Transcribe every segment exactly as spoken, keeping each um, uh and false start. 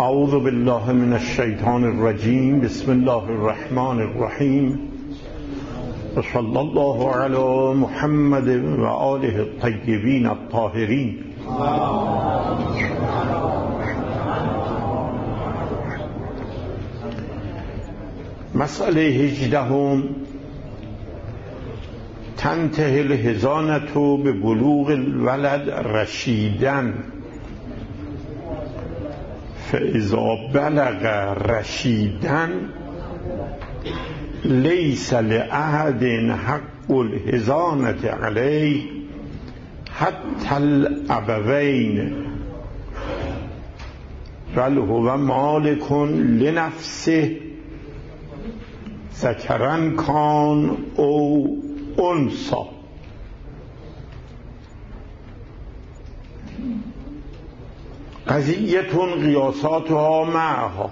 اعوذ بالله من الشیطان الرجیم. بسم الله الرحمن الرحیم. و صلی الله علی محمد و آله الطیبین الطاهرین. مسئله هجدهم: تنتهی الحضانة به بلوغ الولد رشیدن، فاذا بلغ رشیدن لیس لأحد حق الحضانة علیه حتی الابوین، بل هو مالک لنفسه ذکرا کان او انثی. قضیتون قیاساتها معها: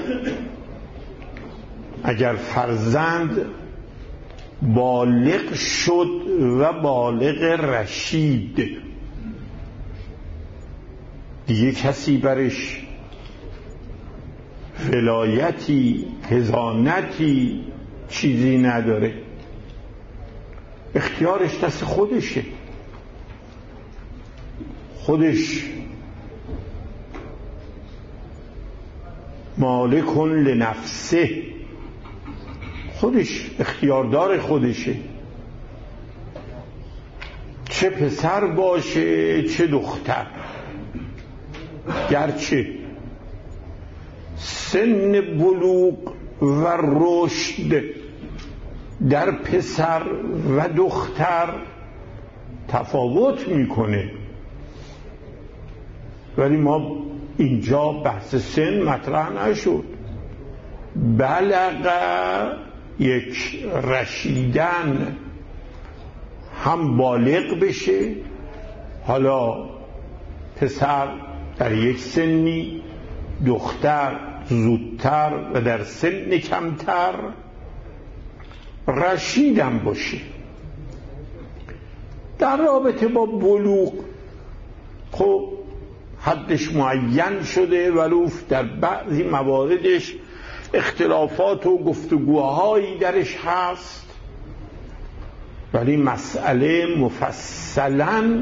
اگر فرزند بالغ شد و بالغ رشید، دیگه کسی برش ولایتی حضانتی چیزی نداره، اختیارش دست خودشه، خودش مالک لنفسه، خودش اختیاردار خودشه، چه پسر باشه چه دختر. گرچه سن بلوغ و رشد در پسر و دختر تفاوت میکنه، ولی ما اینجا بحث سن مطرح نشد. بلغ یک رشیدن، هم بالغ بشه، حالا پسر در یک سنی، دختر زودتر و در سن کمتر، رشیدم باشه. در رابطه با بلوغ خب حدش معین شده، ولو در بعضی مواردش اختلافات و گفتگوهایی درش هست، ولی مسئله مفصلا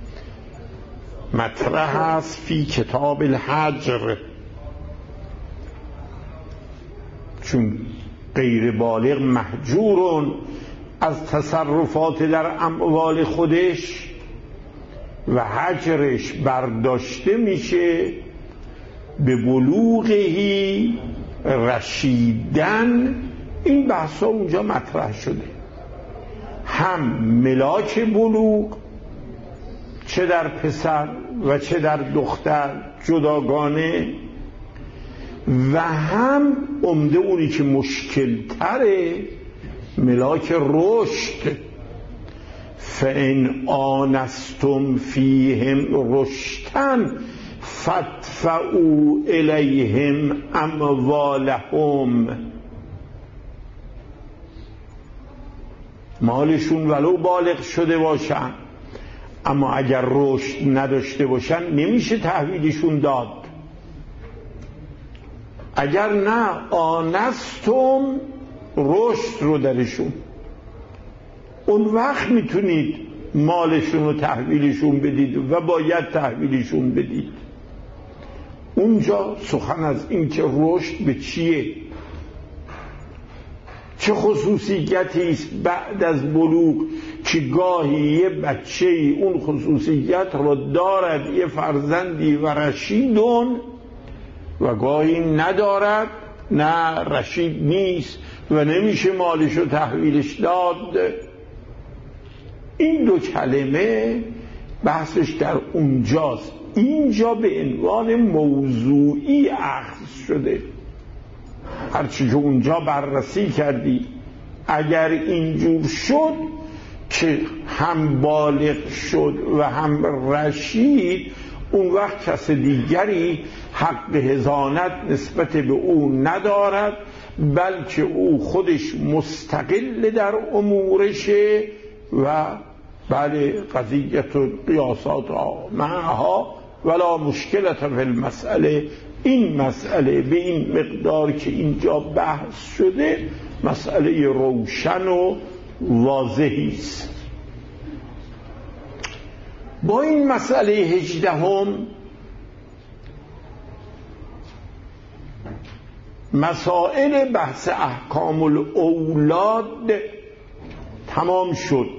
مطرح است فی کتاب الحجر، چون غیر بالغ محجورون از تصرفات در اموال خودش و حجرش برداشته میشه، به بلوغهی رشیدن. این بحثا اونجا مطرح شده، هم ملاک بلوغ چه در پسر و چه در دختر جداگانه، و هم عمده اونی که مشکل تره ملاک رشد. فَإِنْ آنَسْتُمْ فِيهِمْ رُشْدًا فَادْفَعُوا إِلَيْهِمْ أَمْوَالَهُمْ. مالشون ولو بالغ شده باشن، اما اگر رشد نداشته باشن نمیشه تحویلشون داد. اگر نه آنستم رشد رو درشون، اون وقت میتونید مالشون رو تحویلشون بدید و باید تحویلشون بدید. اونجا سخن از این که رشد به چیه، چه خصوصیتی است بعد از بلوغ که گاهی یه بچه اون خصوصیت رو دارد، یه فرزندی و رشیدون، و گاهی ندارد، نه رشید نیست و نمیشه مالش رو تحویلش داد. این دو کلمه بحثش در اونجاست، اینجا به عنوان موضوعی اخذ شده. هرچی که اونجا بررسی کردی اگر اینجور شد که هم بالغ شد و هم رشید، اون وقت کس دیگری حق حضانت نسبت به او ندارد، بلکه او خودش مستقل در امورشه و بله قضیت قیاسات معها ولا مشکلت فی المسئله این مسئله به این مقدار که اینجا بحث شده مسئله روشن و واضحی است. با این مسئله هجدهم مسائل بحث احکام الاولاد تمام شد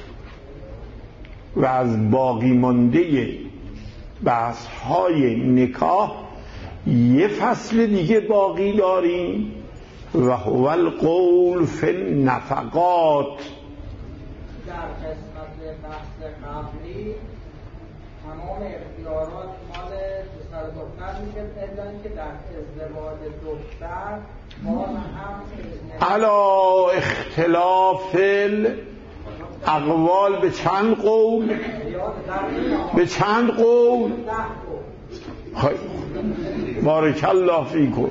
و از باقی مانده بحث های نکاح یه فصل دیگه باقی داریم و هو القول فی النفقات. در قسمت بحث قبلی تمام اختیارات مال پسر دختر میشه، الا اینکه در ازدواج دختر باز هم علا اختلاف الاقوال به چند قول؟ به چند قول؟ خیلی بارک الله فیکم.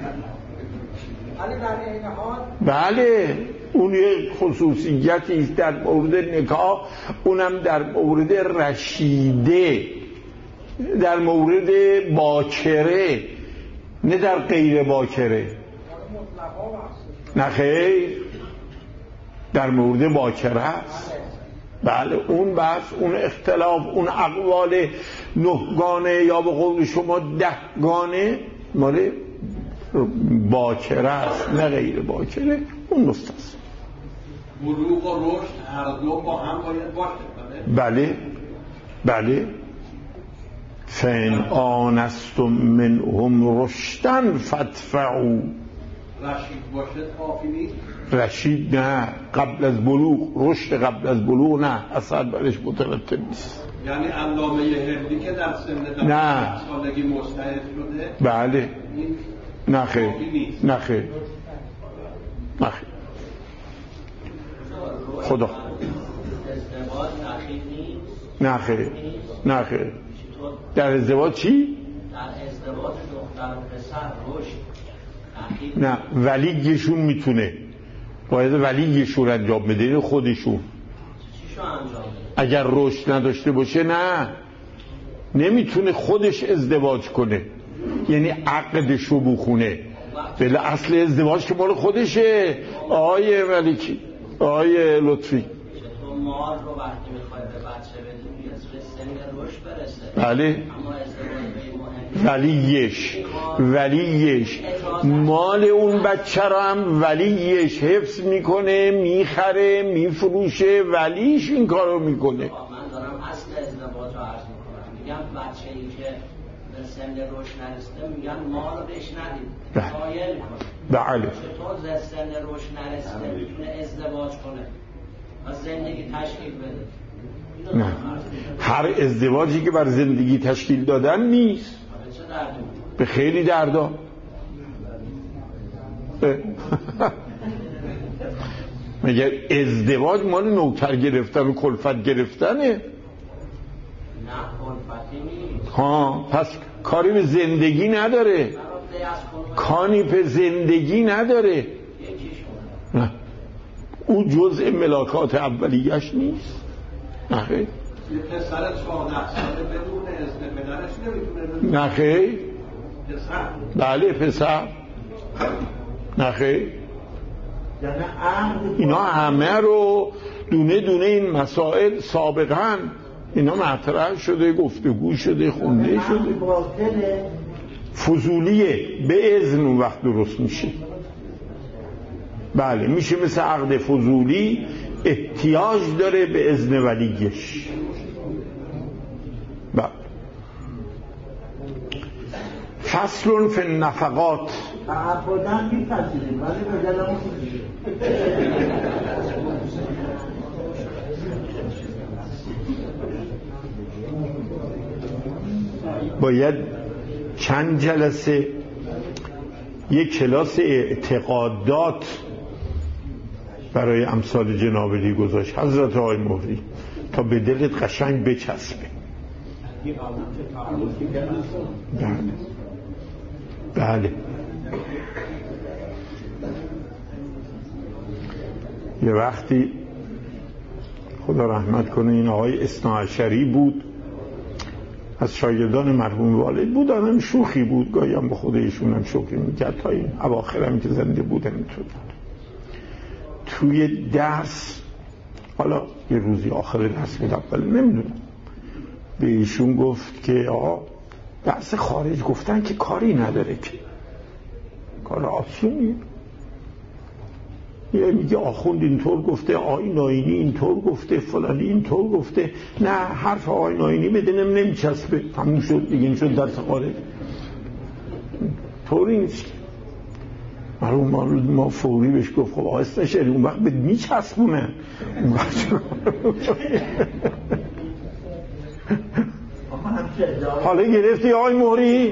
بله اون یک خصوصیتی است در مورد نکاح، اونم در مورد رشیده، در مورد باکره، نه در غیر باکره. نه خیر، در مورد باکره است. بله اون بحث، اون اختلاف، اون اقوال نهگانه یا به قول شما دهگانه مال باکره است نه غیر باکره، اون مستثنا. بلوغ و رشد هر دو با هم باید باشه. بله بله. فین آنستم منهم رشدن فادفعوا. رشید باشه کافی نیست؟ رشید نه، قبل از بلوغ، رشد قبل از بلوغ نه، اصلا برش مترتب نیست. یعنی علامه هندی که در سن نه سالگی مجتهد شده بله نه خیر نه خیر نه خیر. خدا ازدواج تأخیر نیست؟ نه خیر نه خیر. در ازدواج چی؟ در ازدواج دختر و پسر رشد تأخیر نه، ولیشون میتونه، باید ولیشون انجام بده، خودشون. چیشو انجام بده؟ اگر رشد نداشته باشه نه، نمیتونه خودش ازدواج کنه، یعنی عقدشو بخونه. بله اصل ازدواج که مال خودشه. آقای ملکی، آقای لطفی، تو مال رو وقتی میخوای به بچه بدیم به سن رشد برسه. بله اما ازدواج مهم ولیش ولیش مال اون بچه رو هم ولیش حفظ میکنه، میخره، میفروشه، ولیش این کارو میکنه. من دارم اصل ازدواج رو عرض میکنم، میگم بچه ای که به سن رشد نرسیده میگن مال رو بهش ندید، قایل کنه. بله چطور ز سن رشد نرسیده میتونه ازدواج کنه و زندگی تشکیل بده؟ نه، هر ازدواجی که بر زندگی تشکیل دادن نیست، به خیلی دردا. مگر ازدواج مال نوکر گرفتن و کلفت گرفتنه؟ نه کلفتی نیست. ها پس کاری به زندگی نداره، کانی به زندگی نداره. نه او جزء ملاکات اولیش نیست. نه خیر. یه پسر چهارده ساله بدون اذن پدرش نمیتونه؟ نه خیر. پسر؟ بله پسر. نه خیر. اینا همه رو دونه دونه این مسائل سابقا اینا مطرح شده، گفتگو شده، خونده شده. فضولیه، به اذن اون وقت درست میشه. بله میشه مثل عقد فضولی، احتیاج داره به اذن ولیش. بله. فصل فی النفقات. تعبدن میپذیریم ولی به دلمون باید چند جلسه یک کلاس اعتقادات برای امثال جناب علی گذاشت حضرت آقای مهری تا به دلت قشنگ بچسبه. بله بله. یه وقتی خدا رحمت کنه این آقای اثنا عشری بود، از شاگردان مرحوم والد بود، آدم شوخی بود، گاهی هم با خودشون هم شوخی میکرد، تا این اواخر هم که زنده بودن اینطور بود. توی درس، حالا یه روزی آخر درس بود اول نمیدونم، به ایشون گفت که آقا درس خارج گفتن که کاری نداره، که کار آسونیه. یه میگه آخوند اینطور گفته، آیین آینی اینطور گفته، فلانی اینطور گفته، نه حرف آیین آینی بدنم نمیچسبه، همون شد دیگه، این شد درس خارج. طوری نیست. مرحوم والد ما فوری بهش گفت خب آهسته شدی، اون وقت به میچسبونه. حالا گرفتی آقای موری؟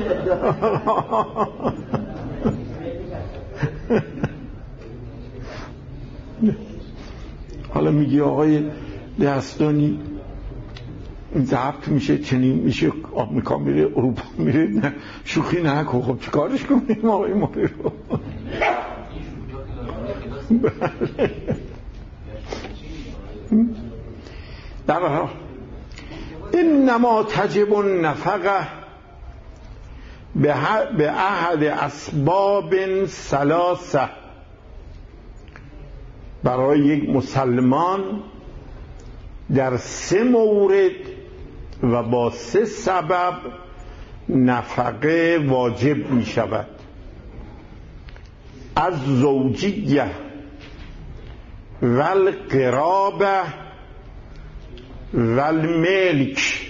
حالا میگی آقای دستانی ضبط میشه، چنین میشه، آمریکا میره، اروپا میره، نه شوخی نکن. خب چیکارش کنیم آقای موری رو؟ در حال انما تجب النفقه به احد اسباب ثلاثه، برای یک مسلمان در سه مورد و با سه سبب نفقه واجب می شود. از زوجیه و القرابه و الملک.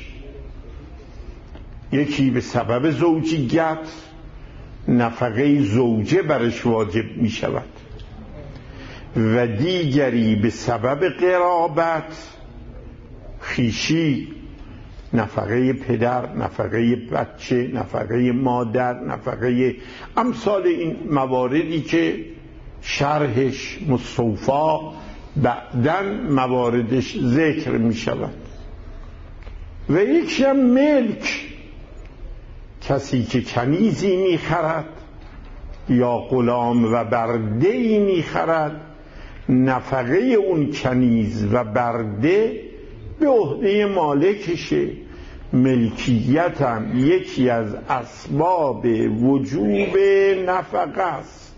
یکی به سبب زوجیت، نفقه زوجه برش واجب می شود، و دیگری به سبب قرابت، خویشی، نفقه پدر، نفقه بچه، نفقه مادر، نفقه امثال این مواردی که شرحش مستوفا بعدن مواردش ذکر می شود. و یکی هم ملک، کسی که کنیزی می خرد یا غلام و برده‌ای می خرد، نفقه اون کنیز و برده به عهده مالکشه. ملکیت هم یکی از اسباب وجوب نفقه است.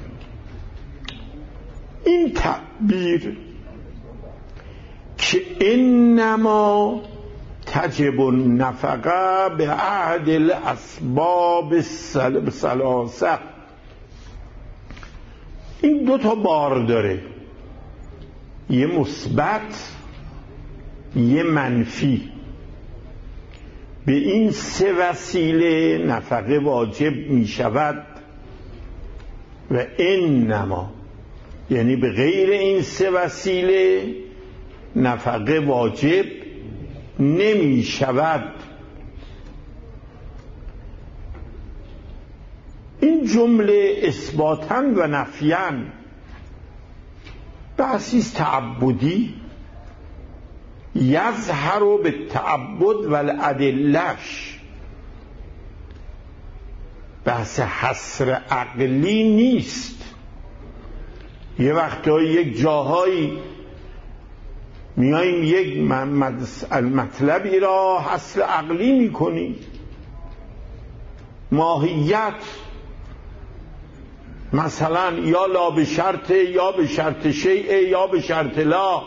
این تعبیر که انما تجب النفقه به احد الاسباب ثلاثه، این دو تا بار داره، یه مثبت یه منفی. به این سه وسیله نفقه واجب می شود و انما، یعنی به غیر این سه وسیله نفقه واجب نمی شود. این جمله اثباتاً و نفیاً بحثی تعبدی یظهر به تعبد و الادلش، بحث حصر عقلی نیست. یه وقتایی یک جاهایی میاییم یک مطلبی را حصر عقلی میکنیم، ماهیت مثلا یا لا به شرط یا به شرط شیء یا به شرط لا،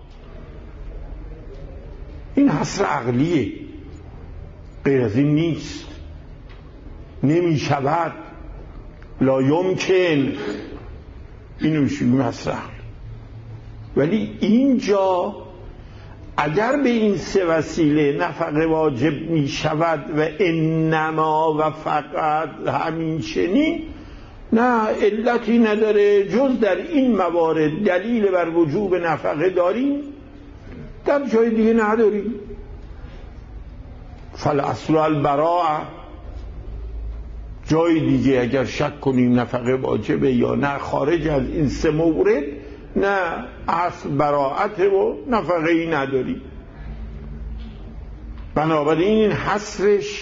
این حصر عقلیه، غیر از این نیست. نمی شود، لا یمکن، اینو میشه حصر عقلی. ولی اینجا اگر به این سه وسیله نفقه واجب می شود و انما و فقط همین چنین، نه علتی نداره، جز در این موارد دلیل بر وجوب نفقه داریم، در جای دیگه نداریم. فالاصل البراءه، جای دیگه اگر شک کنیم نفقه واجبه یا نه خارج از این سه مورد، نه اصل براءت و نفقه ای نداریم. بنابراین این حصرش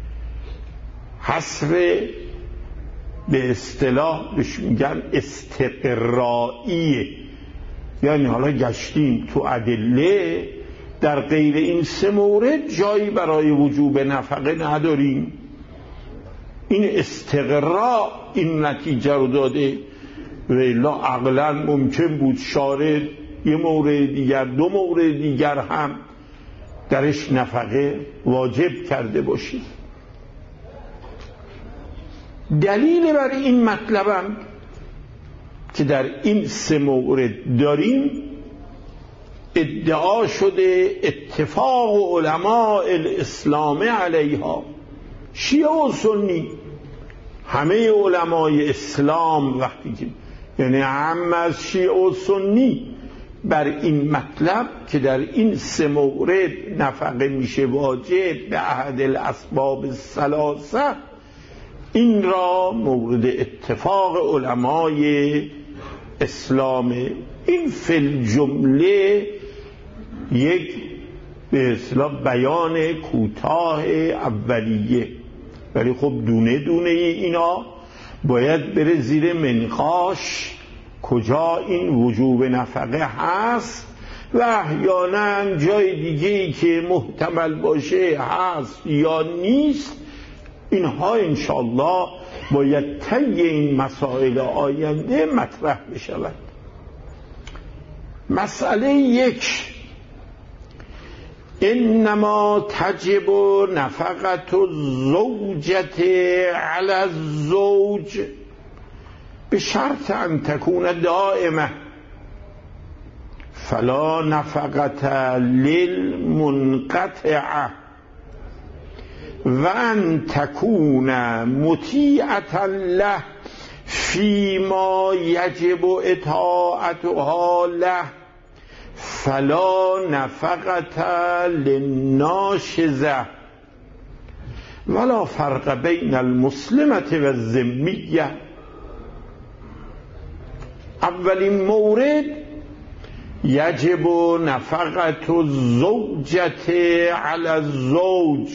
حصر به اصطلاح بهش میگن استقرائیه، یعنی حالا گشتیم تو ادله در غیر این سه مورد جایی برای وجوب نفقه نداریم. این استقراء این نتیجه رو داده و الا عقلا ممکن بود شارع یه مورد دیگر دو مورد دیگر هم درش نفقه واجب کرده باشید. دلیل بر این مطلبم که در این سه مورد داریم ادعا شده اتفاق علماء الاسلام علیها، شیعه و سنی، همه علمای اسلام وقتی که یعنی هم از شیعه و سنی بر این مطلب که در این سه مورد نفقه میشه واجب به احد الاسباب الثلاثه، این را مورد اتفاق علمای اسلام. این فی الجمله یک به اصطلاح بیان کوتاه اولیه، ولی خب دونه دونه اینا باید بره زیر منقاش کجا این وجوب نفقه هست و احیانا جای دیگه‌ای که محتمل باشه هست یا نیست. اینها انشاءالله باید طی این مسائل آینده مطرح بشود. مسئله یک، انما تجب نفقت الزوجة علی الزوج به شرط ان تکون دائمه فلا نفقت للمنقطعه و ان تکون مطیعة له فیما یجب اطاعتها له فلا نفقت للناشزه ولا فرق بین المسلمة و الذمیه. اولین مورد یجب نفقت الزوجة علی الزوج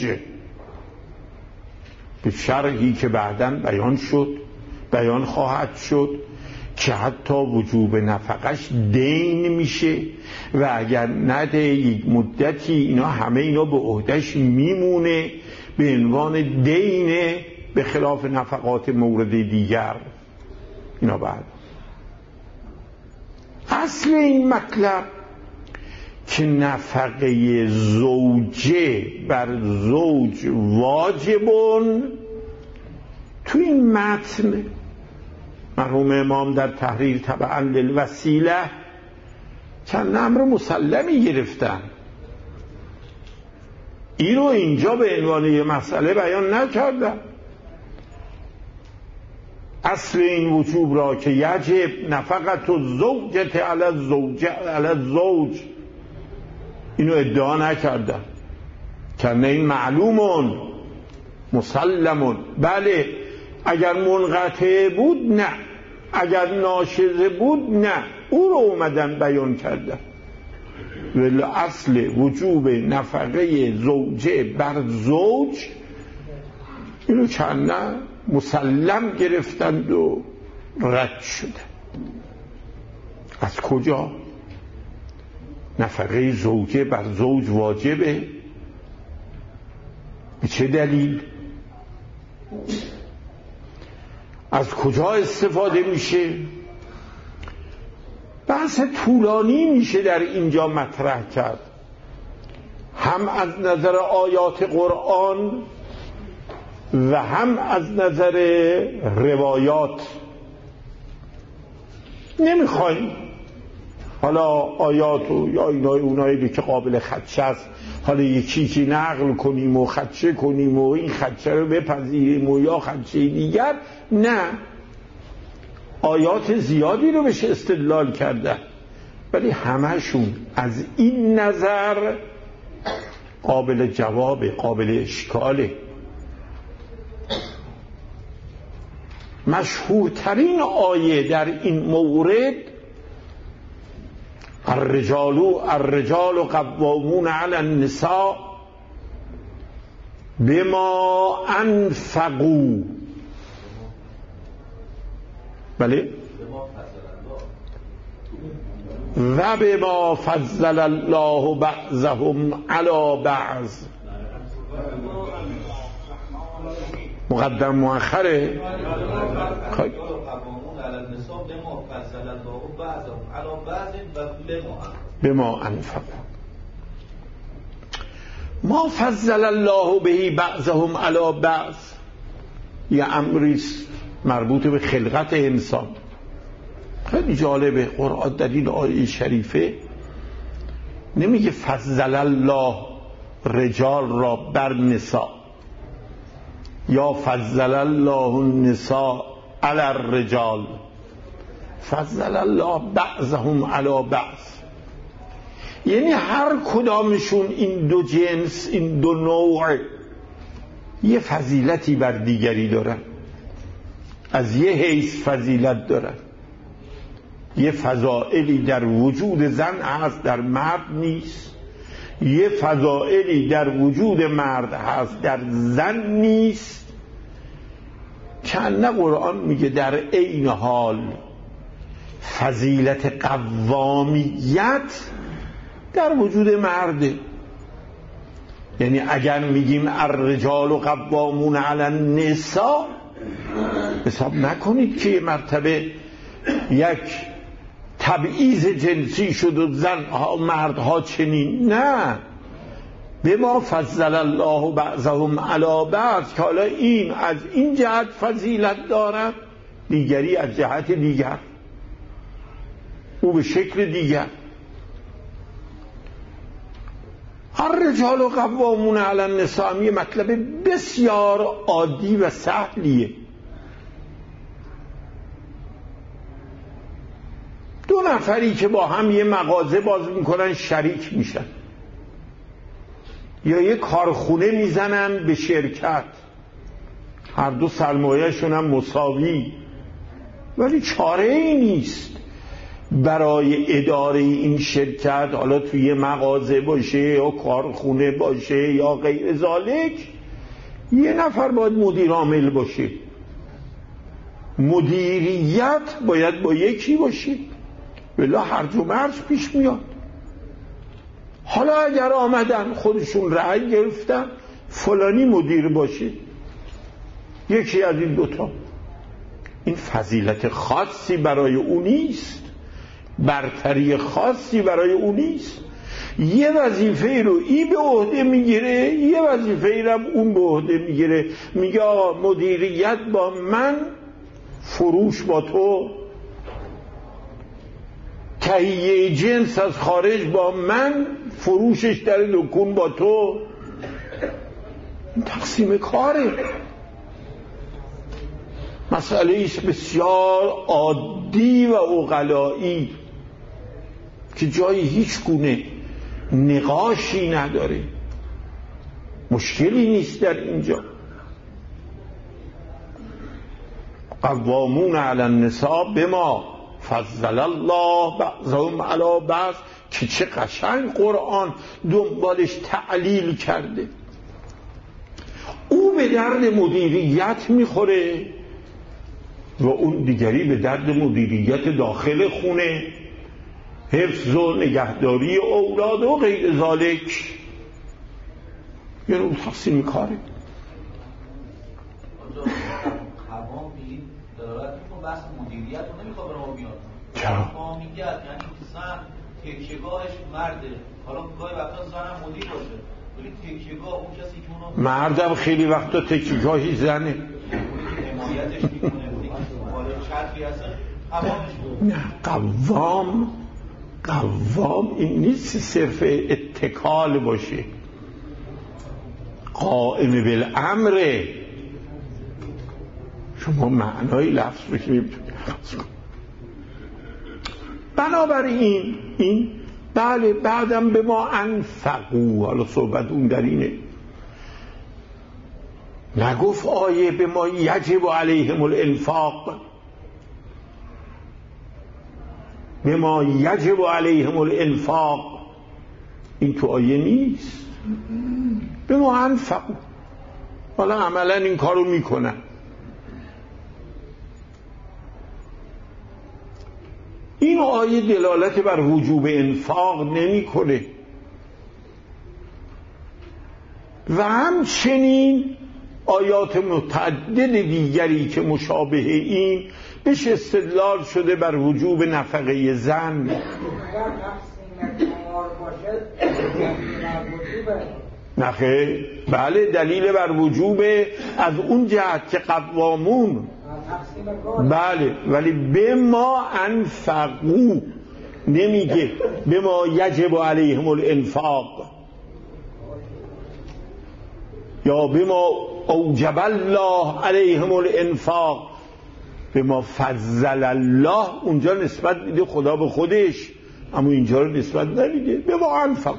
به شرحی که بعداً بیان شد بیان خواهد شد که حتی وجوب نفقش دین میشه و اگر نده یک مدتی اینا همه اینا به عهدهش میمونه به عنوان دین به خلاف نفقات مورد دیگر. اینا بعد اصل این مطلب که نفقه زوجه بر زوج واجبون تو این متن مرحوم امام در تحریر تبعا للوسیله چند امر مسلمی گرفتن. این رو اینجا به عنوان یه مسئله بیان نکردن. اصل این وجوب را که یجب نفقت الزوجة علی الزوجه علی الزوج اینو ادعا نکردن که نه این معلومون مسلمون. بله اگر منقطع بود نه، اگر ناشزه بود نه، او رو اومدن بیان کردن. ولی اصل وجوب نفقه زوجه بر زوج اینو چند نه مسلم گرفتند و رد شده. از کجا؟ نفقه زوجه بر زوج واجبه؟ به چه دلیل؟ از کجا استفاده میشه؟ بحث طولانی میشه در اینجا مطرح کرد، هم از نظر آیات قرآن و هم از نظر روایات. نمیخوایم حالا آیاتو یا اینای اونایی که قابل خدشه است حالا یکی که نقل کنیم و خدشه کنیم و این خدشه رو بپذیریم و یا خدشه دیگر، نه، آیات زیادی رو بشه استدلال کرده ولی همشون از این نظر قابل جواب، قابل اشکاله. مشهورترین آیه در این مورد الرجال الرجال قوامون علی النساء بما انفقوا. بله و به ما فضل الله بعضهم علی بعض. مقدم مؤخره به ما انفق. ما فضل الله به بعضهم علی بعض یه امریست مربوط به خلقت انسان. خیلی جالبه قرآن در این آیه شریفه نمیگه فضل الله رجال را بر نساء یا فضل الله النساء علی الرجال، فضل الله بعضهم علی بعض، یعنی هر کدامشون این دو جنس، این دو نوع یه فضیلتی بر دیگری دارن، از یه حیث فضیلت دارن. یه فضائلی در وجود زن هست در مرد نیست، یه فضائلی در وجود مرد هست در زن نیست. چند قرآن میگه در عین حال فضیلت قوامیت در وجود مرده. یعنی اگر میگیم الرجال قوامون علی النساء، حساب نکنید که مرتبه یک تبعیض جنسی شد و زنها مردها چنین، نه. به ما فضل الله بعضهم علی بعض، که حالا این از این جهت فضیلت دارد، دیگری از جهت دیگر، او به شکل دیگر. الرجال قوامون علی النساء یه مطلب بسیار عادی و سهلیه. دو نفری که با هم یه مغازه باز میکنن شریک میشن، یا یه کارخونه میزنن به شرکت، هر دو سرمایه‌شون هم مساوی، ولی چاره ای نیست برای اداره این شرکت، حالا توی یه مغازه باشه یا کارخونه باشه یا غیر ذالک، یه نفر باید مدیر عامل باشه. مدیریت باید با یکی باشه، ولی هرج و مرج پیش میاد. حالا اگر آمدن خودشون رأی گرفتن فلانی مدیر باشه، یکی از این دوتا، این فضیلت خاصی برای او نیست، برتری خاصی برای او نیست. یه وظیفه رو این به عهده میگیره، یه وظیفه رو اون به عهده میگیره. میگه آقا مدیریت با من، فروش با تو، تهیه جنس از خارج با من، فروشش در دکون با تو. این تقسیم کاره، مسئله ایست بسیار عادی و عقلایی که جای هیچ گونه نقاشی نداره، مشکلی نیست در اینجا. قوامون علی النساء بما فضل الله بعضهم علی بعض، که چه قشنگ قرآن دنبالش تعلیل کرده. او به درد مدیریت میخوره و اون دیگری به درد مدیریت داخل خونه، حفظ و نگهداری اولاد و غیر ذالک. یعنی اون تقسیم کاره. قوام بید دلالت میکنه بحث مدیریت رو نمیخواد برای ما بیاد. قومیت یعنی زن تکیه‌گاهش مرده، حالا گاهی وقتا زن مدیر باشه، ولی تکیه‌گاه اون کسی که اونو مردم خیلی وقتا تکیه‌گاهی زنه، حمایتش میکنه، حالا چرخی هستن قوامش بود. نه، قوام قوام این نیست صرف اتکال باشه، قائم بالامر. شما معنای لفظ رو که نمیتونی حفظ کن. بنابراین این بله بعدم به ما انفقو، حالا صحبت اون در اینه، نگفت آیه به ما یجب علیهم الانفاق، به ما یجب علیهم الانفاق، این تو آیه نیست. به ما انفقو، حالا عملا این کارو میکنن. این آیه دلالت بر وجوب انفاق نمی‌کنه. و همچنین آیات متعدد دیگری که مشابه این بهش استدلال شده بر وجوب نفقه زن. نخه بله دلیل بر وجوب از اون جهت که قوامون، بله، ولی به ما انفقو نمیگه به ما یجب علیهم الانفاق یا به ما اوجب الله علیهم الانفاق، به ما فضل الله اونجا نسبت میده خدا به خودش، اما اینجا رو نسبت نمیده به ما انفق.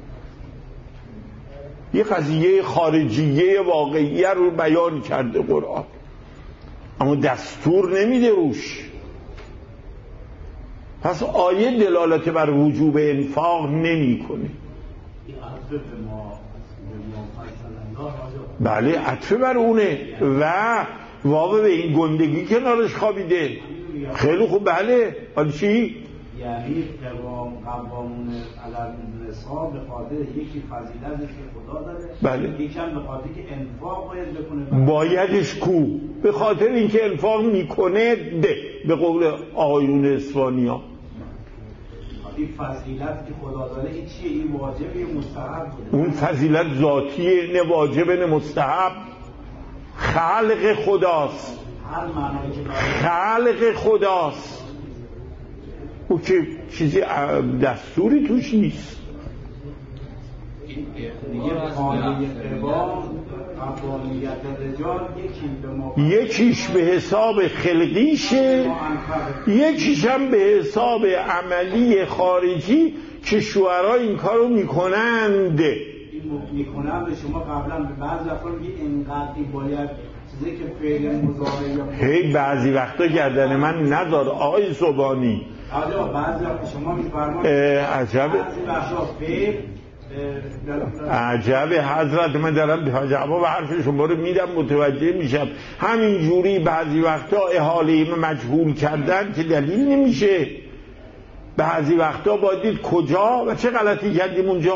یه قضیه خارجیه واقعیه رو بیان کرده قرآن، اما دستور نمیده روش. پس آیه دلالت بر وجوب انفاق نمی کنه. بله عطف بر اونه و واقع به این گندگی کنارش خوابیده. خیلی خوب. بله حالا چی؟ یعنی قوام قوامون علل نصاب به خاطر یکی فضیلتش که خدا داره، بله، یکم به خاطر که انفاق باید بکنه. بایدش کو به خاطر اینکه انفاق میکنه ده، به قول آقایون اسفانیا. این فضیلت که خدا داره این چیه؟ این واجب یا مستحب بوده؟ اون فضیلت ذاتیه، نه واجب نه مستحب. خلق خداست، هر معنایی که خلق خداست، او که چیزی دستوری توش نیست. یکیش به حساب خلقیشه، یکیش هم به حساب عملی خارجی که شوهرها این کارو میکنند. میکنند به شما قبلا به بعض افراد میگه اینقدر باید چیزی که فعل مضارع یا هی بعضی وقتا گردن من ندار آقای صبحانی. آجا بعضی وقتا شما میفرمایید عجب بعضی وقتا فعل عجب حضرت، من دارم جواب حرف شما رو میدم متوجه میشم. همین جوری بعضی وقتا احاله مجهول کردن که دلیل نمیشه. بعضی وقتا باید دید کجا و چه غلطی کردیم اونجا.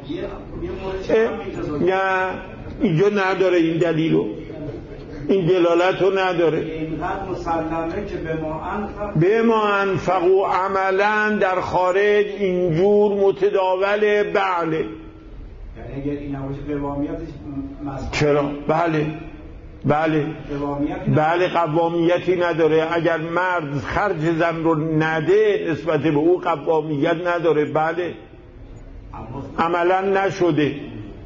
نه اینجا نداره این دلیلو، این دلالت رو نداره. اینقدر مسلمه که به ما انفق به ما انفقو عملا در خارج اینجور متداوله. بله یعنی اگر این نباشه قوامیتش چرا؟ بله بله بله قوامیتی نداره. اگر مرد خرج زن رو نده نسبت به او قوامیت نداره. بله عملا نشده.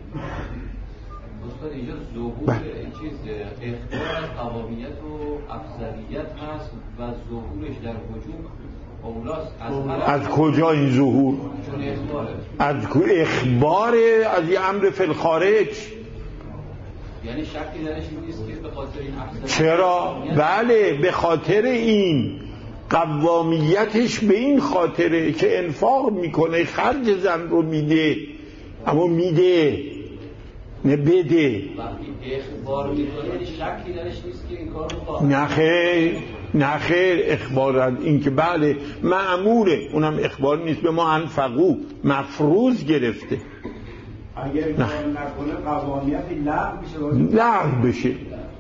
استاد اینجا ظهور چیز اختیار از قوامیت و افضلیت هست و ظهورش در وجود اولاست. از از کجا این ظهور؟ چون اخباره. از اخبار از یه امر فی الخارج. یعنی شکی درش نیست که به خاطر این افضلیت. چرا؟ بله به خاطر این قوامیتش به این خاطره که انفاق میکنه، خرج زن رو میده، اما میده نه بده. وقتی اخبار میکنه شکی درش نیست که این کار رو خواهد. نه خیر نه خیر اخبار این که بله معموله، اونم اخبار نیست. به ما انفقو مفروض گرفته. اگر این کار نکنه قوامیتی لغو میشه. لغو بشه.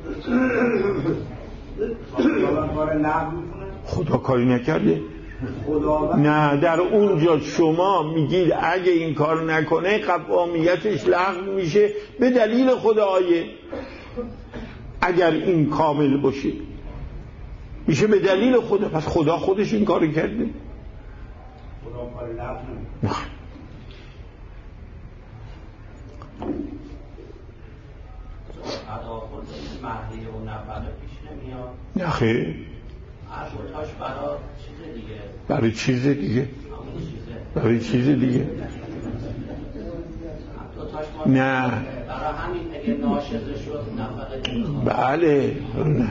خدا کاری نکرده. نه در اونجا شما میگید اگه این کار نکنه قوامیتش لغو میشه به دلیل خدایه. اگر این کامل باشه میشه به دلیل خدا. پس خدا خودش این کار کرده. خدا کار لغو نمیکنه. مهریه و نفقه پیش نمیاد. نه خیر. عرضش برای چیز دیگه. برای چیز دیگه. برای چیز دیگه. نه. برای همین اگه ناشزه شد نفقه نمیخواد. بله. نه.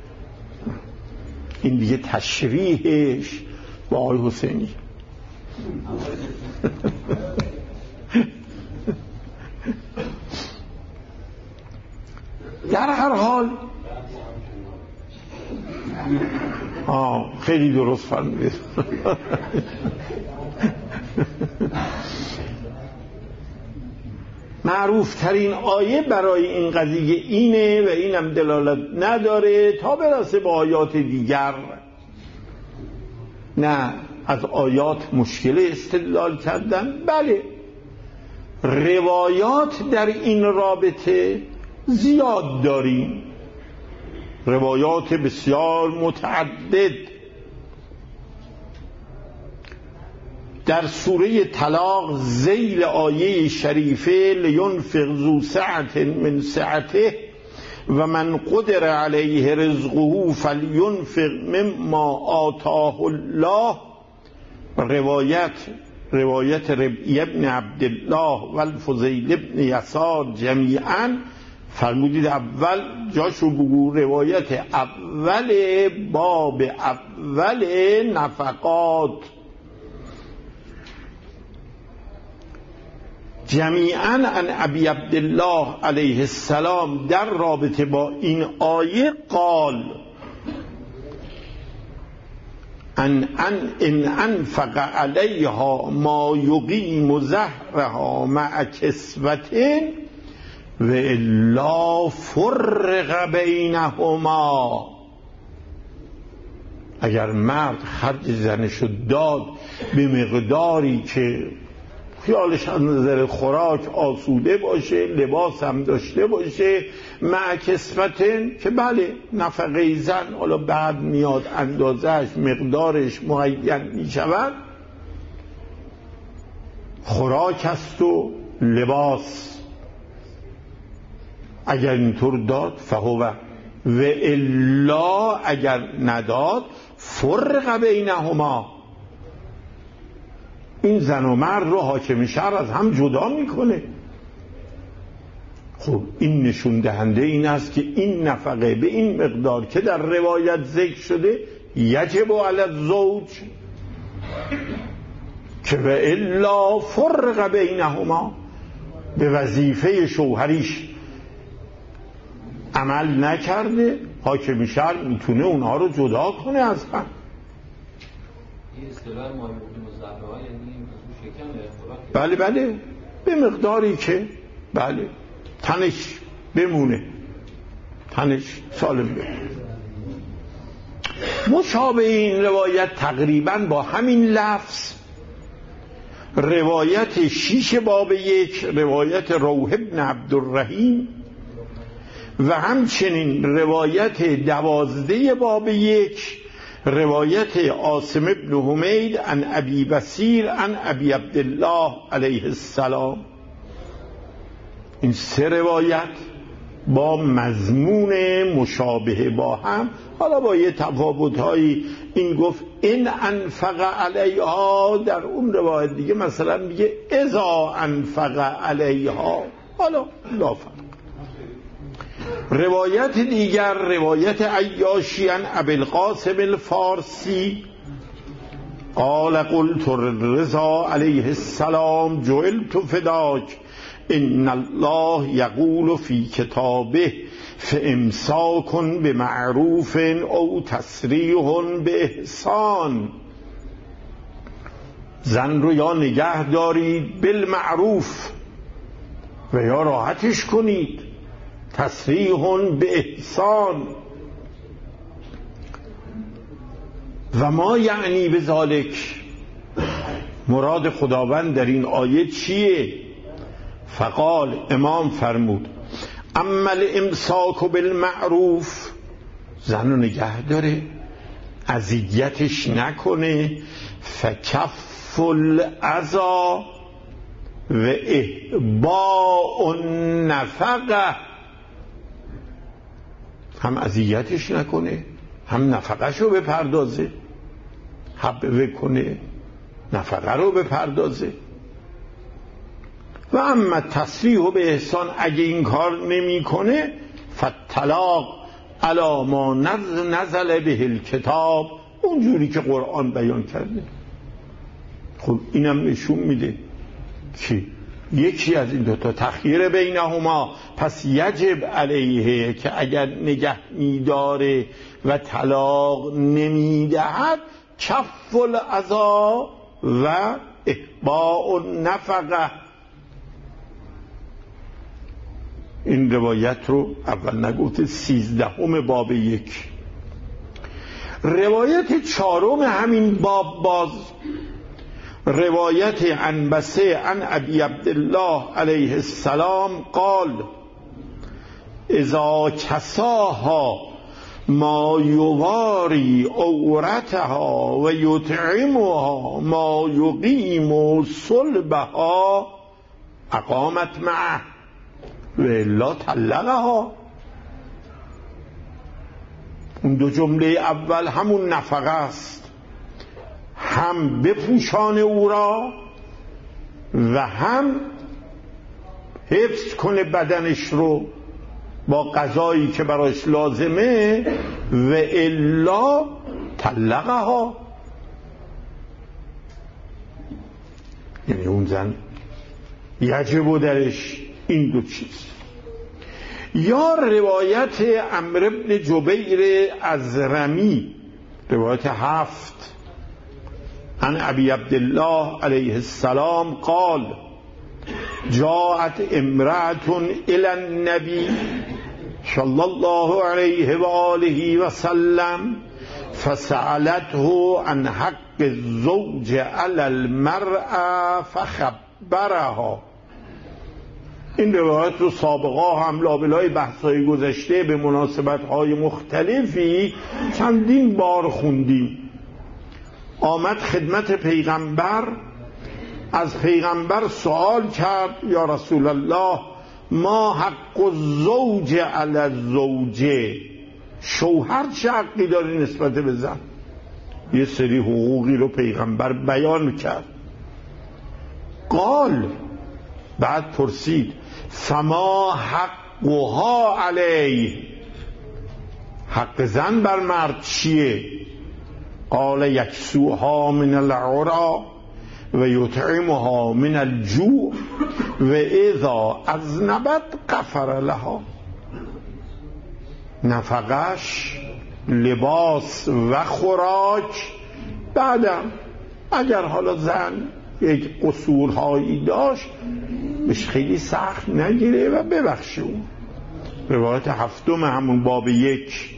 این دیگه تشریحش با آقای حسینی. در هر حال آه خیلی درست فرمودید. معروف ترین آیه برای این قضیه اینه و اینم دلالت نداره تا برسه به آیات دیگر. نه از آیات مشکل استدلال کردن، بله روایات در این رابطه زیاد داریم، روایات بسیار متعدد. در سوره طلاق ذیل آیه شریفه لینفق ذو سعة من سعته و من قدر علیه رزقه فلینفق مما آتاه الله، روایت روایت ربیع ابن عبدالله و الفضیل ابن یسار جمیعا فرمودید اول جاشو بگو، روایت اول باب اول نفقات جمیعا عن ابی عبدالله علیه السلام در رابطه با این آیه قال ان ان ان انفق علیها ما یقیم زهرها مع کسوة و الا فرق بینهما. اگر مرد خرج زنشو داد به مقداری که خیالش از نظر خوراک آسوده باشه، لباس هم داشته باشه، مع کسوتن که بله نفقه زن حالا بعد میاد اندازش مقدارش معین می شود، خوراک است و لباس، اگر اینطور داد فهو و الا اگر نداد فرق بینهما، این زن و مرد رو حاکم شهر از هم جدا میکنه. خب این نشون دهنده این است که این نفقه به این مقدار که در روایت ذکر شده یجب علی الزوج که و الا فرق بینهما، به وظیفه شوهریش عمل نکرده حاکم شهر میتونه اونها رو جدا کنه از هم. بله بله به مقداری که بله تنش بمونه، تنش سالم بمونه. مشابه این روایت تقریبا با همین لفظ روایت شیش باب یک، روایت روح ابن عبدالرحیم و همچنین روایت دوازده باب یک، روایت عاصم ابن حمید عن ابی بصیر عن ابی عبدالله علیه السلام، این سه روایت با مضمون مشابه با هم، حالا با یه تفاوت‌هایی. این گفت این انفق علیها، در اون روایت دیگه مثلا میگه اذا انفق علیها، حالا لا فرق. روایت دیگر روایت عیاشی عن ابی القاسم الفارسی قال قلت الرضا علیه السلام جعلت فداک ان الله یقول فی کتابه فامساک بمعروف او تسریح باحسان، زن رو یا نگه دارید بالمعروف و یا راحتش کنید، تسریح به احسان. و ما یعنی به ذالک، مراد خداوند در این آیه چیه؟ فقال، امام فرمود اما الامساک بالمعروف، زن رو نگه داره اذیتش نکنه، فکف الاذی و احباء النفقه، هم اذیتش نکنه هم نفقه شو بپردازه، حبه کنه نفقه رو بپردازه. و اما تسریح و به احسان، اگه این کار نمی کنه فالطلاق علی ما نزل به الکتاب، اونجوری که قرآن بیان کرده. خب اینم نشون میده که یکی از این دوتا تخییر بینهما، پس یجب علیه که اگر نگه میداره و طلاق نمیدهد کف العزا و احباء النفقه. این روایت رو اول نگفته، سیزدهم باب یک. روایت چهارم همین باب باز روایت عنبسه عن ابی عبدالله علیه السلام قال اذا کساها ما یواری عورتها و یطعمها ما یقیم صلبها اقامت معه و الا طلقها. اون دو جمله اول همون نفقه است، هم بپوشان او را و هم حفظ کنه بدنش رو با غذایی که براش لازمه و الا طلقها. یعنی اون زن یجب درش این دو چیز. یا روایت عمرو بن جبیر ازرمی روایت هفت عن ابی عبدالله علیه السلام قال جاءت امرأة الى النبی صلی الله علیه و آله و سلم فسألته عن حق الزوج علی المرأة فخبرها. این روایت رو سابقا هم لابلای بحث‌های گذشته به مناسبت‌های مختلفی چندین بار خوندیم. آمد خدمت پیغمبر، از پیغمبر سوال کرد یا رسول الله ما حق الزوج علی الزوجه، شوهر چه حقی داره نسبت به زن؟ یه سری حقوقی رو پیغمبر بیان کرد. قال، بعد پرسید فما حقها علیه، حق زن بر مرد چیه؟ قال یکسوها من العرا و یطعمها من الجوع و اذا اذنبت غفر لها. نفقش لباس و خوراک، بعدم اگر حالا زن یک قصورهایی داشت بهش خیلی سخت نگیره و ببخشه. اون روایت هفتم همون باب یک.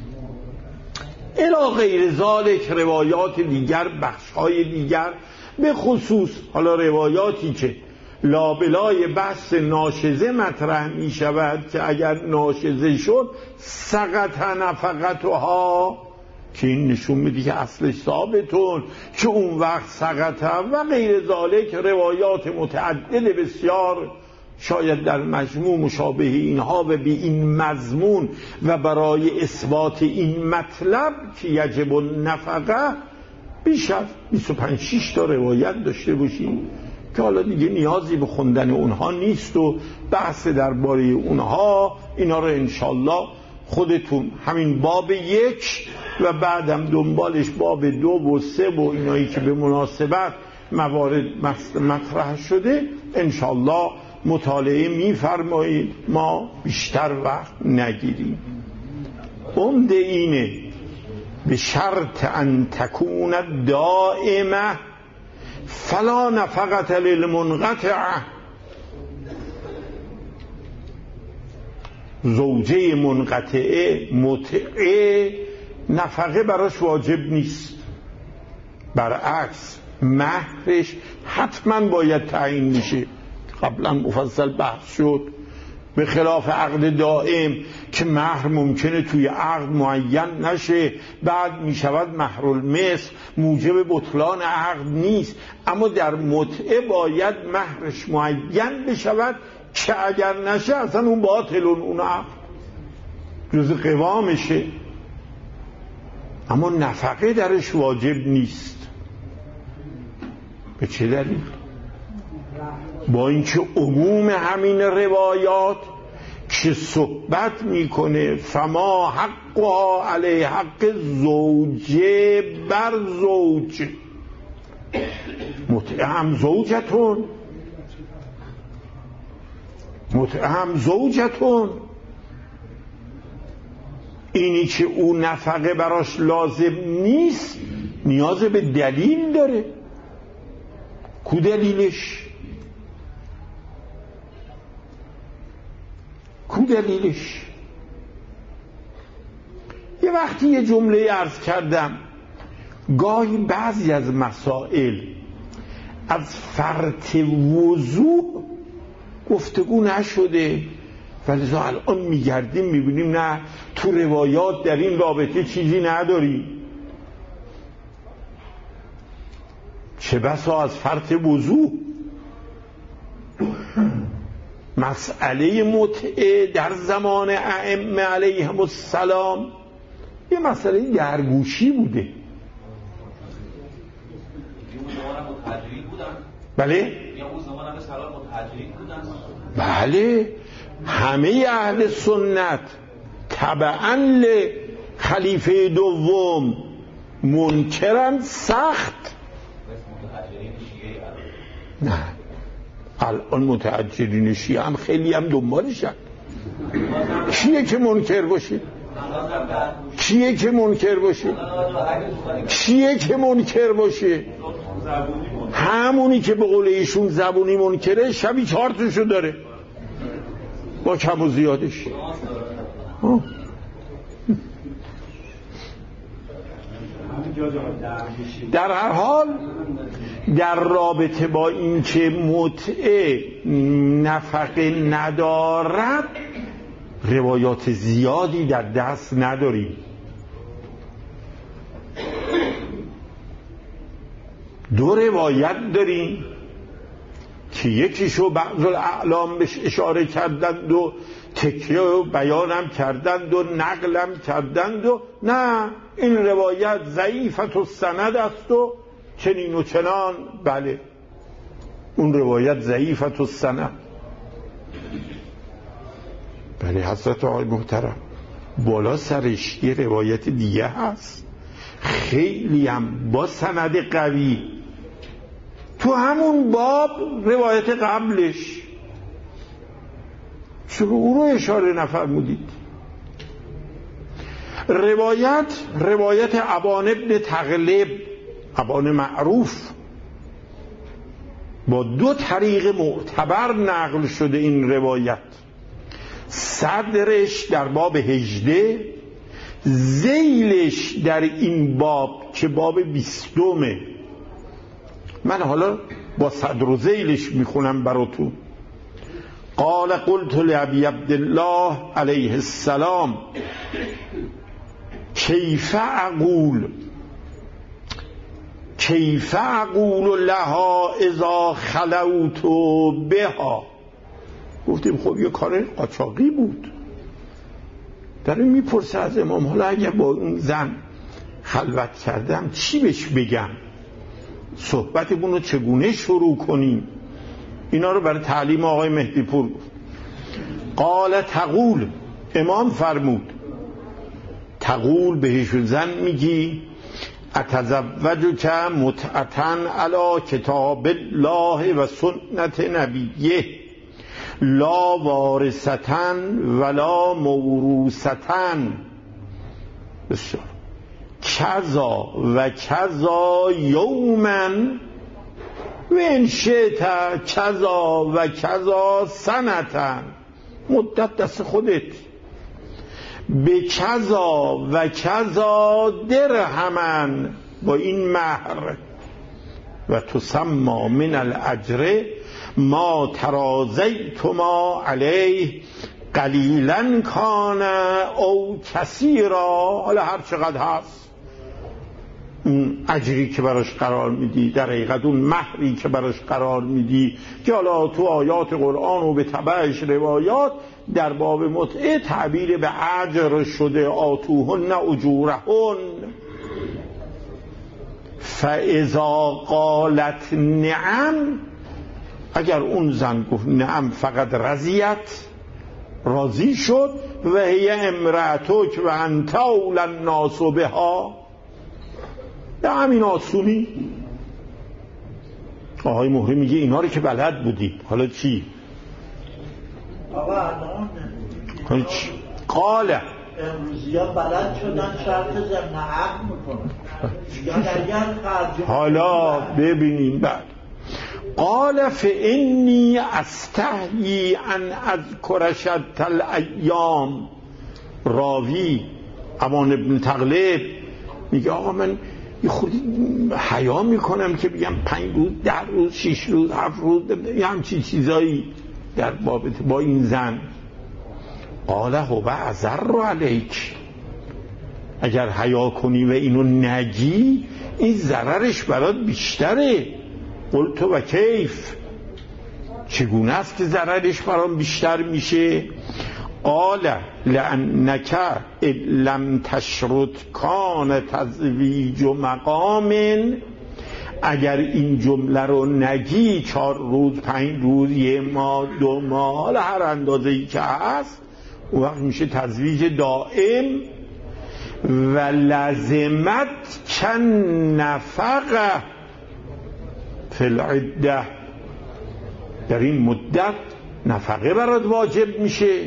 الی غیر ذالک روایات دیگر، بخشهای دیگر، به خصوص حالا روایاتی که لابلای بحث ناشزه مطرح می شود که اگر ناشزه شد سقط نفقتها، که این نشون میده که اصلش ثابتون که اون وقت سقطه و غیر ذالک روایات متعدد بسیار، شاید در مجموع مشابه اینها و به این مضمون و برای اثبات این مطلب که یجب النفقه بیش از بیست و پنج شش تا روایت داشته باشیم که حالا دیگه نیازی به خوندن اونها نیست و بحث درباره اونها اینا رو انشالله خودتون همین باب یک و بعدم دنبالش باب دو و سه و اینایی که به مناسبت موارد مطرح شده انشالله مطالعه میفرمایید، ما بیشتر وقت نگیریم. عمده اینه به شرط ان تکون دائمه فلا نفقت للمنقطعه. زوجه منقطعه متعه نفقه براش واجب نیست، برعکس مهرش حتما باید تعیین میشه. قبلا مفصل بحث شد، به خلاف عقد دائم که مهر ممکنه توی عقد معین نشه، بعد میشود مهر المثل، موجب بطلان عقد نیست، اما در متعه باید مهرش معین بشود که اگر نشه اصلا اون باطل، اون عقد جز قوامشه، اما نفقه درش واجب نیست. به چه دلیل؟ با اینکه عموم همین روایات که صحبت میکنه فما حقها علی حق زوجه بر زوج، متعه هم زوجتون متعه هم زوجتون، اینی که او نفقه براش لازم نیست نیاز به دلیل داره. کو دلیلش؟ کو دلیلش؟ یه وقتی یه جمله عرض کردم گاهی بعضی از مسائل از فرط وضوح گفتگو نشده، ولی الان میگردیم میبینیم نه تو روایات در این رابطه چیزی نداری، چه بسا از فرط وضوح. مسئله متعه در زمان ائمه علیهم السلام یه مسئله درگوشی بوده. بله؟ بله، همه اهل سنت تبعاً خلیفه دوم منکرن سخت. نه الان متعجلین شیعه هم خیلی هم دنبالشن. کیه که منکر باشه؟ کیه که منکر باشه؟ کیه که منکر باشه؟ همونی که به قول ایشون زبونی منکره شبی چهار تاشو داره با کم و زیادش. در هر حال در رابطه با این که متعه نفقه ندارد روایات زیادی در دست نداریم. دو روایت داریم که یکیشو بعض الاعلام بهش اشاره کردند و تکیه و بیانم کردند و نقلم کردند و نه این روایت ضعیفت و سند است و چنین و چنان. بله اون روایت ضعیفت و سند. بله حضرت آقای محترم بالا سرش یه روایت دیگه هست خیلی هم با سند قوی تو همون باب روایت قبلش، چرا او رو اشاره نفرمودید؟ روایت روایت ابان ابن تغلب، ابان معروف، با دو طریق معتبر نقل شده. این روایت صدرش در باب هجده، ذیلش در این باب که باب بیستمه. من حالا با صدر و ذیلش میخونم براتون. قال قلت لابی عبدالله علیه السلام کیف اقول کیف اقول لها اذا خلوت بها. گفتیم خب یه کار قاچاقی بود. داره میپرسه از امام حالا اگه با اون زن خلوت کردم چی بهش بگم؟ صحبتمون رو چگونه شروع کنیم؟ اینا رو برای تعلیم آقای مهدی پور گفت. قال تقول، امام فرمود تقول بهش زن میگی اتزوجک متعتن علی کتاب الله و سنت نبیه لا وارثتن ولا موروثتن. بسیار. کذا و کذا یومن و انشئت کذا و کذا سنتن. مدت دست خودت. به کذا و کذا درهمن، با این مهر، و تسمى من الاجر ما ترازیتما علیه قلیلا کان او کثیرا. حالا هر چقدر هست اون اجری که براش قرار میدی، در حقیقت اون مهری که براش قرار میدی، که حالا تو آیات قرآن و به تبعش روایات در باب متعه تعبیر به اجر شده. آتوهن اجورهن. فاذا قالت نعم، اگر اون زن گفت نعم فقط رضیت، راضی شد، و هی امرأتک و انت اولى الناس بها، به همین آسونی. آقای مهری میگه اینا رو که بلد بودید، حالا چی؟ آقا الان قال امروزی ها بلد شدن شرط ضمن عقل میکنن یا اگر خرجی حالا ببینیم بعد قال فإني استحیی ان اذکر شط الایام. راوی امان ابن تغلب میگه آقا من یه خودی حیا میکنم که بگم پنج روز، ده روز، شش روز، هفت روز، یه همچین چیزایی در بابت با این زن. قال هو اضر علیک، اگر حیا کنی و اینو نگی این ضررش برات بیشتره. قلت و کیف، چگونه است که ضررش برام بیشتر میشه؟ قال لأنک لم تشرط کان تزویج مقام، اگر این جمله رو نگی چهار روز، پنج روز، یه ماه، دو ماه، هر اندازه‌ای که هست، اون وقت میشه تزویج دائم. و لازمت کن نفقه فی العده، در این مدت نفقه برات واجب میشه.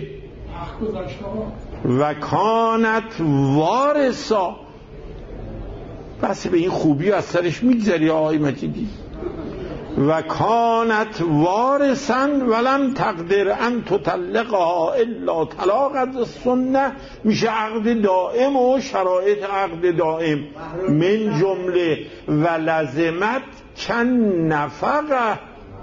و کانت وارثا، بس به این خوبی از سرش میگذری آقای مجیدی. و کانت وارثا ولم تقدر ان تطلقها الا طلاق از سنه، میشه عقد دائم و شرایط عقد دائم من جمله و لازمت کن نفقه.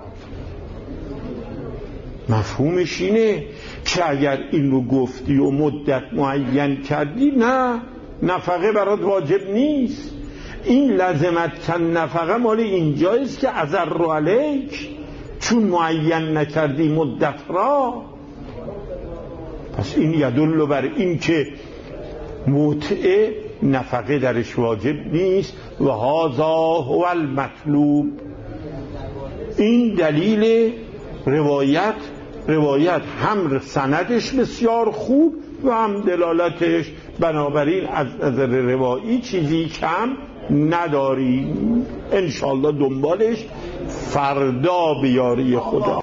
مفهومش اینه که اگر این رو گفتی و مدت معین کردی، نه نفقه برات واجب نیست. این لازمت کن نفقه مال اینجاییست که اضر علیک، چون معین نکردی مدت را. پس این یدل بر این که متعه نفقه درش واجب نیست. و هذا هو المطلوب، این دلیل روایت. روایت هم سندش بسیار خوب و هم دلالتش، بنابراین از نظر روایی چیزی کم نداریم. انشالله دنبالش فردا به یاری خدا.